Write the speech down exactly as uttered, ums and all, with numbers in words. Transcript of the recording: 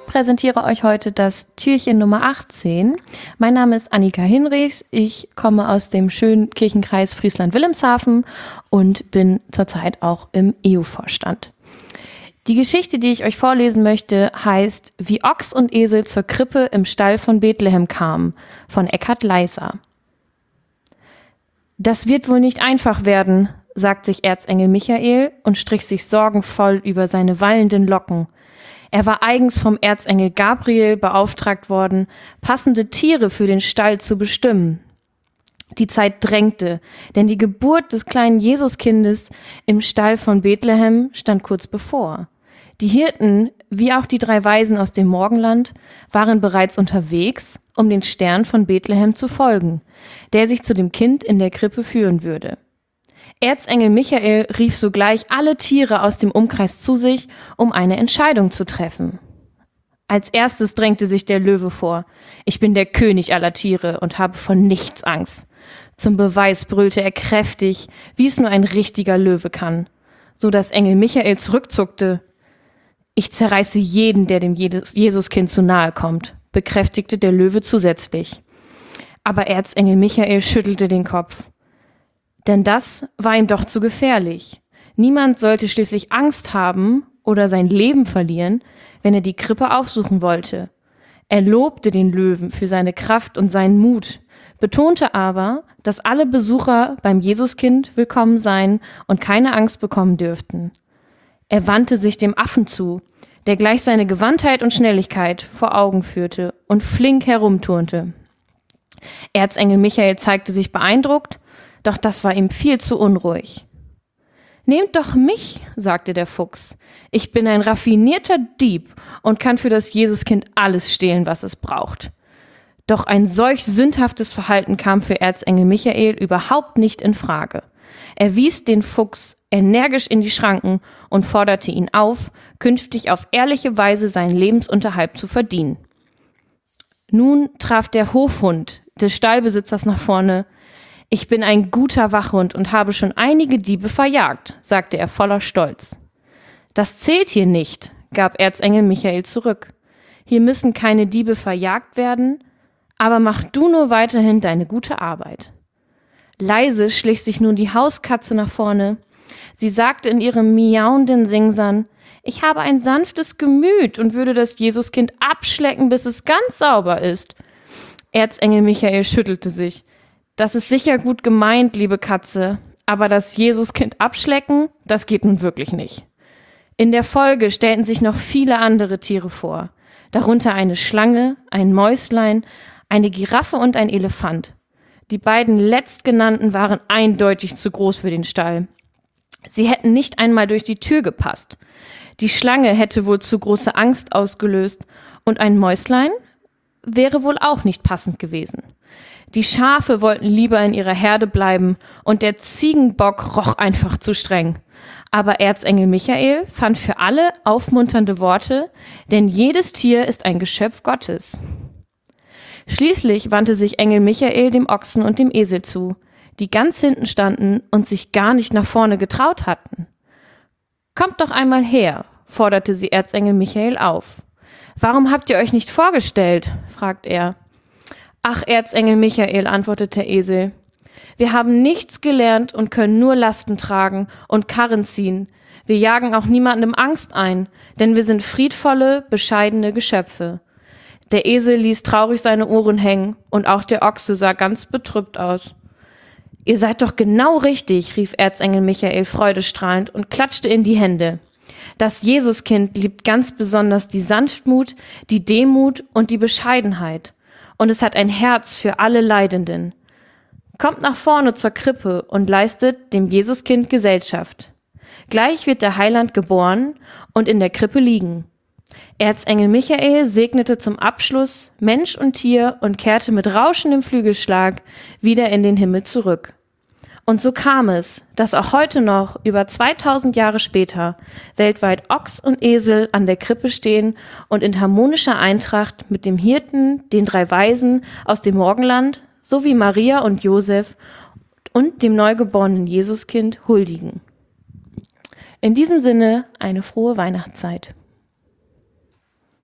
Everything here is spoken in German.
präsentiere euch heute das Türchen Nummer achtzehn. Mein Name ist Annika Hinrichs. Ich komme aus dem schönen Kirchenkreis Friesland-Wilhelmshaven und bin zurzeit auch im E U-Vorstand. Die Geschichte, die ich euch vorlesen möchte, heißt Wie Ochs und Esel zur Krippe im Stall von Bethlehem kamen, von Eckhard Leiser. Das wird wohl nicht einfach werden, sagt sich Erzengel Michael und strich sich sorgenvoll über seine wallenden Locken. Er war eigens vom Erzengel Gabriel beauftragt worden, passende Tiere für den Stall zu bestimmen. Die Zeit drängte, denn die Geburt des kleinen Jesuskindes im Stall von Bethlehem stand kurz bevor. Die Hirten, wie auch die drei Weisen aus dem Morgenland, waren bereits unterwegs, um den Stern von Bethlehem zu folgen, der sich zu dem Kind in der Krippe führen würde. Erzengel Michael rief sogleich alle Tiere aus dem Umkreis zu sich, um eine Entscheidung zu treffen. Als erstes drängte sich der Löwe vor. Ich bin der König aller Tiere und habe vor nichts Angst. Zum Beweis brüllte er kräftig, wie es nur ein richtiger Löwe kann, so dass Engel Michael zurückzuckte. Ich zerreiße jeden, der dem Jesuskind zu nahe kommt, bekräftigte der Löwe zusätzlich. Aber Erzengel Michael schüttelte den Kopf. Denn das war ihm doch zu gefährlich. Niemand sollte schließlich Angst haben oder sein Leben verlieren, wenn er die Krippe aufsuchen wollte. Er lobte den Löwen für seine Kraft und seinen Mut, betonte aber, dass alle Besucher beim Jesuskind willkommen seien und keine Angst bekommen dürften. Er wandte sich dem Affen zu, der gleich seine Gewandtheit und Schnelligkeit vor Augen führte und flink herumturnte. Erzengel Michael zeigte sich beeindruckt, doch das war ihm viel zu unruhig. »Nehmt doch mich«, sagte der Fuchs. »Ich bin ein raffinierter Dieb und kann für das Jesuskind alles stehlen, was es braucht.« Doch ein solch sündhaftes Verhalten kam für Erzengel Michael überhaupt nicht in Frage. Er wies den Fuchs energisch in die Schranken und forderte ihn auf, künftig auf ehrliche Weise seinen Lebensunterhalt zu verdienen. Nun traf der Hofhund des Stallbesitzers nach vorne. »Ich bin ein guter Wachhund und habe schon einige Diebe verjagt«, sagte er voller Stolz. »Das zählt hier nicht«, gab Erzengel Michael zurück. »Hier müssen keine Diebe verjagt werden, aber mach du nur weiterhin deine gute Arbeit.« Leise schlich sich nun die Hauskatze nach vorne. Sie sagte in ihrem miauenden Singsang, »Ich habe ein sanftes Gemüt und würde das Jesuskind abschlecken, bis es ganz sauber ist.« Erzengel Michael schüttelte sich. »Das ist sicher gut gemeint, liebe Katze, aber das Jesuskind abschlecken, das geht nun wirklich nicht.« In der Folge stellten sich noch viele andere Tiere vor, darunter eine Schlange, ein Mäuslein, eine Giraffe und ein Elefant. Die beiden letztgenannten waren eindeutig zu groß für den Stall. Sie hätten nicht einmal durch die Tür gepasst. Die Schlange hätte wohl zu große Angst ausgelöst und ein Mäuslein wäre wohl auch nicht passend gewesen. Die Schafe wollten lieber in ihrer Herde bleiben und der Ziegenbock roch einfach zu streng. Aber Erzengel Michael fand für alle aufmunternde Worte, denn jedes Tier ist ein Geschöpf Gottes. Schließlich wandte sich Engel Michael dem Ochsen und dem Esel zu, die ganz hinten standen und sich gar nicht nach vorne getraut hatten. »Kommt doch einmal her«, forderte sie Erzengel Michael auf. »Warum habt ihr euch nicht vorgestellt?«, fragt er. »Ach, Erzengel Michael«, antwortet der Esel, »wir haben nichts gelernt und können nur Lasten tragen und Karren ziehen. Wir jagen auch niemandem Angst ein, denn wir sind friedvolle, bescheidene Geschöpfe.« Der Esel ließ traurig seine Ohren hängen und auch der Ochse sah ganz betrübt aus. »Ihr seid doch genau richtig«, rief Erzengel Michael freudestrahlend und klatschte in die Hände. »Das Jesuskind liebt ganz besonders die Sanftmut, die Demut und die Bescheidenheit. Und es hat ein Herz für alle Leidenden. Kommt nach vorne zur Krippe und leistet dem Jesuskind Gesellschaft. Gleich wird der Heiland geboren und in der Krippe liegen.« Erzengel Michael segnete zum Abschluss Mensch und Tier und kehrte mit rauschendem Flügelschlag wieder in den Himmel zurück. Und so kam es, dass auch heute noch, über zweitausend Jahre später, weltweit Ochs und Esel an der Krippe stehen und in harmonischer Eintracht mit dem Hirten, den drei Weisen aus dem Morgenland sowie Maria und Josef und dem neugeborenen Jesuskind huldigen. In diesem Sinne eine frohe Weihnachtszeit.